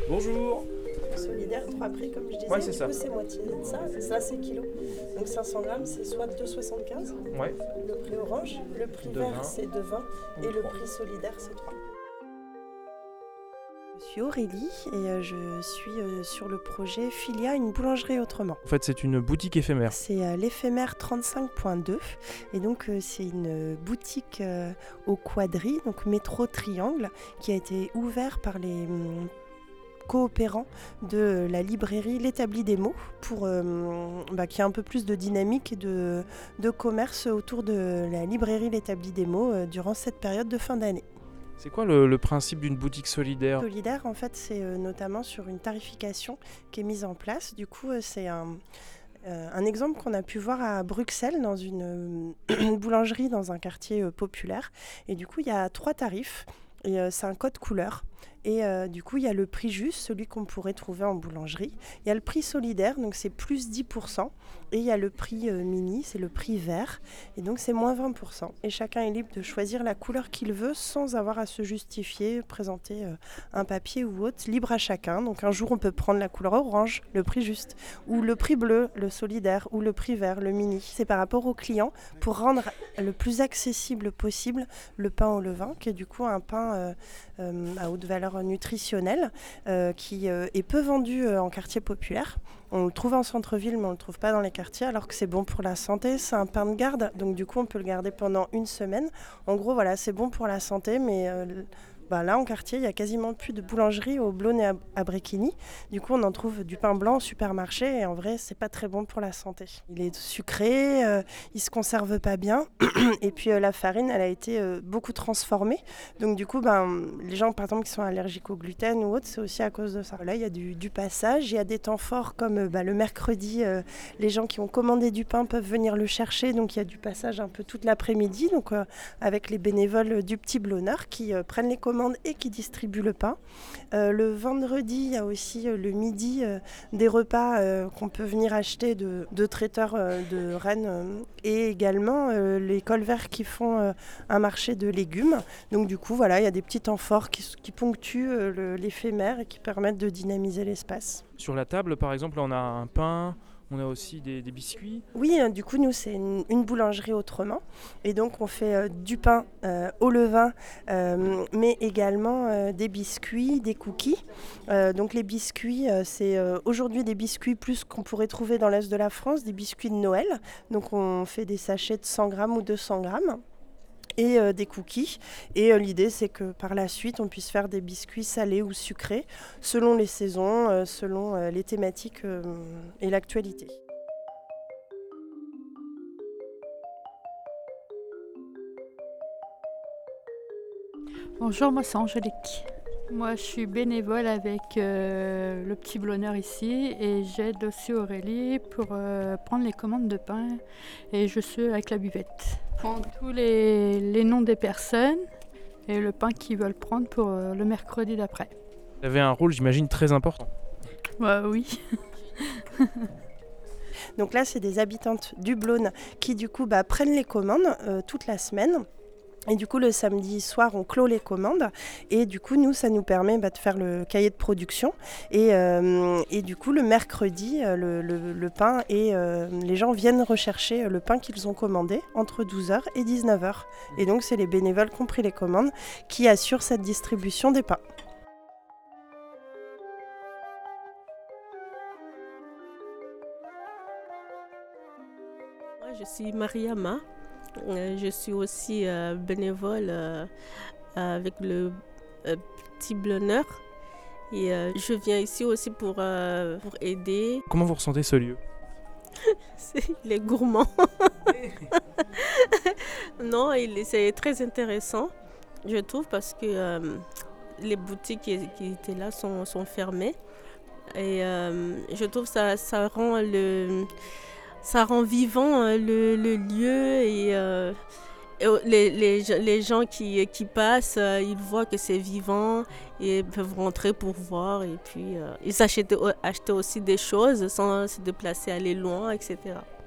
Bonjour. Solidaire, 3 prix comme je disais, Ouais, c'est du ça. coup c'est moitié de ça, ça c'est kilo. Donc 500 grammes c'est soit 2,75, Ouais. le prix orange, le prix De vert 20, c'est 2,20 ou et le 3. prix solidaire c'est 3. Je suis Aurélie et je suis sur le projet Filia, une boulangerie autrement. En fait, c'est une boutique éphémère. C'est l'éphémère 35.2 et donc c'est une boutique au Quadri, donc métro Triangle, qui a été ouverte par les coopérants de la librairie L'Établi des mots pour qu'il y ait un peu plus de dynamique et de commerce autour de la librairie L'Établi des mots durant cette période de fin d'année. C'est quoi le principe d'une boutique solidaire ? Solidaire, en fait, c'est notamment sur une tarification qui est mise en place. Du coup, c'est un exemple qu'on a pu voir à Bruxelles dans une boulangerie dans un quartier populaire. Et du coup, il y a 3 tarifs et c'est un code couleur. Et du coup, il y a le prix juste, celui qu'on pourrait trouver en boulangerie. Il y a le prix solidaire, donc c'est plus 10%. Et il y a le prix mini, c'est le prix vert. Et donc c'est moins 20%. Et chacun est libre de choisir la couleur qu'il veut sans avoir à se justifier, présenter un papier ou autre. Libre à chacun. Donc un jour, on peut prendre la couleur orange, le prix juste. Ou le prix bleu, le solidaire. Ou le prix vert, le mini. C'est par rapport aux clients pour rendre le plus accessible possible le pain au levain, qui est du coup un pain à haute valeur nutritionnelle qui est peu vendu en quartier populaire. On le trouve en centre-ville mais on ne le trouve pas dans les quartiers alors que c'est bon pour la santé, c'est un pain de garde donc du coup on peut le garder pendant 1 semaine. En gros voilà, c'est bon pour la santé mais là en quartier il y a quasiment plus de boulangerie au Blône et à Bréquigny. Du coup on en trouve du pain blanc au supermarché et en vrai c'est pas très bon pour la santé. Il est sucré, il se conserve pas bien et puis la farine elle a été beaucoup transformée. Donc du coup les gens par exemple qui sont allergiques au gluten ou autre c'est aussi à cause de ça. Là il y a du passage, il y a des temps forts comme le mercredi, les gens qui ont commandé du pain peuvent venir le chercher donc il y a du passage un peu toute l'après-midi donc avec les bénévoles du Petit Blonneur qui prennent les commandes et qui distribue le pain. Le vendredi, il y a aussi le midi des repas qu'on peut venir acheter de traiteurs de Rennes et également les colverts qui font un marché de légumes. Donc du coup, voilà, il y a des petits temps forts qui ponctuent l'éphémère et qui permettent de dynamiser l'espace. Sur la table, par exemple, on a un pain, on a aussi des biscuits. Oui, du coup, nous, c'est une boulangerie autrement. Et donc, on fait du pain au levain, mais également des biscuits, des cookies. Donc, les biscuits, c'est aujourd'hui des biscuits plus qu'on pourrait trouver dans l'Est de la France, des biscuits de Noël. Donc, on fait des sachets de 100 grammes ou 200 grammes. Et des cookies. Et l'idée, c'est que par la suite, on puisse faire des biscuits salés ou sucrés, selon les saisons, selon les thématiques et l'actualité. Bonjour, moi c'est Angélique. Moi je suis bénévole avec le Petit Blonneur ici et j'aide aussi Aurélie pour prendre les commandes de pain et je suis avec la buvette. Je prends tous les noms des personnes et le pain qu'ils veulent prendre pour le mercredi d'après. Vous avez un rôle, j'imagine, très important. Oui. Donc là, c'est des habitantes du Blône qui du coup prennent les commandes toute la semaine. Et du coup, le samedi soir, on clôt les commandes. Et du coup, nous, ça nous permet de faire le cahier de production. Et du coup, le mercredi, le pain et les gens viennent rechercher le pain qu'ils ont commandé entre 12h et 19h. Et donc, c'est les bénévoles qui ont pris les commandes qui assurent cette distribution des pains. Moi, je suis Mariama. Je suis aussi bénévole avec le Petit Blonneur. Et je viens ici aussi pour aider. Comment vous ressentez ce lieu ? Il est gourmand. Non, c'est très intéressant, je trouve, parce que les boutiques qui étaient là sont fermées. Et je trouve que ça rend vivant le lieu et les gens qui passent, ils voient que c'est vivant et peuvent rentrer pour voir et puis ils achètent aussi des choses sans se déplacer, aller loin, etc.